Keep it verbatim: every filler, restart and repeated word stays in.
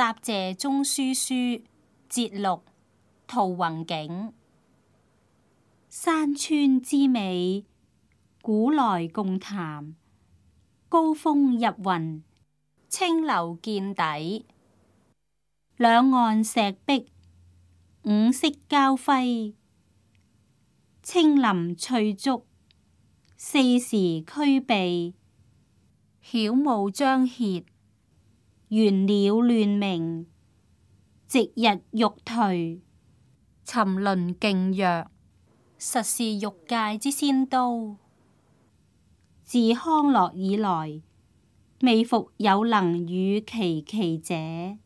答謝中書書節錄陶弘景。山川之美，古來共談。高峰入雲，清流見底。兩岸石壁，五色交輝。青林翠竹，四時俱備。曉霧將歇，玄鳥亂鳴。夕日欲頹，沉淪勁若。實是欲界之仙都。自康樂以來，未復有能與其奇者。